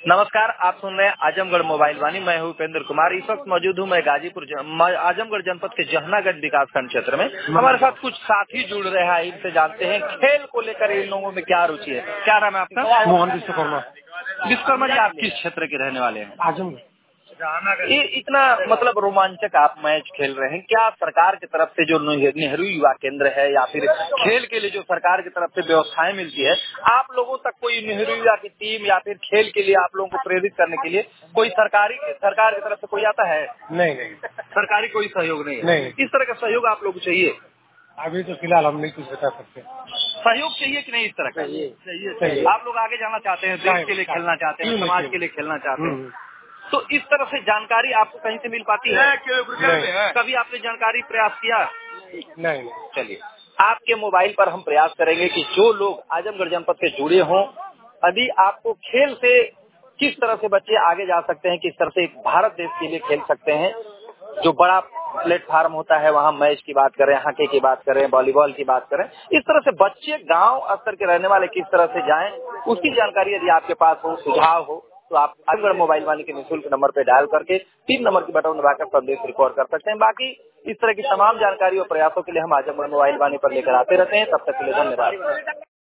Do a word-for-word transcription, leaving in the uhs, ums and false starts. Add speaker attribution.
Speaker 1: नमस्कार, आप सुन रहे हैं आजमगढ़ मोबाइल वाणी। मैं हूं उपेंद्र कुमार। इस वक्त मौजूद हूं मैं गाजीपुर ज- म- आजमगढ़ जनपद के जहनागढ़ विकासखंड क्षेत्र में। हमारे साथ कुछ साथी जुड़ रहे हैं, इनसे जानते हैं खेल को लेकर इन लोगों में क्या रुचि है। क्या नाम है आपका?
Speaker 2: मोहन विश्वकर्मा।
Speaker 1: विश्वकर्मा जी, आप किस क्षेत्र के रहने वाले हैं?
Speaker 2: आजमगढ़।
Speaker 1: ये इतना मतलब रोमांचक आप मैच खेल रहे हैं, क्या सरकार की तरफ से जो नेह- नेहरू युवा केंद्र है या फिर खेल के लिए जो सरकार की तरफ से व्यवस्थाएं मिलती है, आप लोगों तक कोई नेहरू युवा की टीम या फिर खेल के लिए आप लोगों को प्रेरित करने के लिए कोई सरकारी सरकार की तरफ से कोई आता है?
Speaker 2: नहीं नहीं
Speaker 1: सरकारी कोई सहयोग नहीं है।
Speaker 2: नहीं।
Speaker 1: इस तरह का सहयोग आप लोगों को चाहिए।
Speaker 2: अभी तो फिलहाल हम नहीं कुछ बता सकते।
Speaker 1: सहयोग चाहिए कि नहीं इस तरह का?
Speaker 2: चाहिए।
Speaker 1: चाहिए
Speaker 2: चाहिए।
Speaker 1: आप लोग आगे जाना चाहते हैं, देश के लिए खेलना चाहते हैं, समाज के लिए खेलना चाहते हैं, तो इस तरह से जानकारी आपको कहीं से मिल पाती है?
Speaker 2: नहीं।
Speaker 1: कभी आपने जानकारी प्रयास किया?
Speaker 2: नहीं।
Speaker 1: चलिए, आपके मोबाइल पर हम प्रयास करेंगे कि जो लोग आजमगढ़ जनपद से जुड़े हों, यदि आपको खेल से किस तरह से बच्चे आगे जा सकते हैं, किस तरह से भारत देश के लिए खेल सकते हैं, जो बड़ा प्लेटफार्म होता है वहाँ मैच की बात करें, हॉकी की बात करें, वॉलीबॉल की बात करें, इस तरह से बच्चे गांव स्तर के रहने वाले किस तरह से जाएं, उसकी जानकारी यदि आपके पास हो, सुझाव हो, तो आप आजमगढ़ मोबाइल वाणी के निःशुल्क नंबर पे डायल करके तीन नंबर की बटन दबाकर संदेश रिकॉर्ड कर सकते हैं। बाकी इस तरह की तमाम जानकारी और प्रयासों के लिए हम आजमगढ़ मोबाइल वाणी पर लेकर आते रहते हैं। तब तक के लिए धन्यवाद।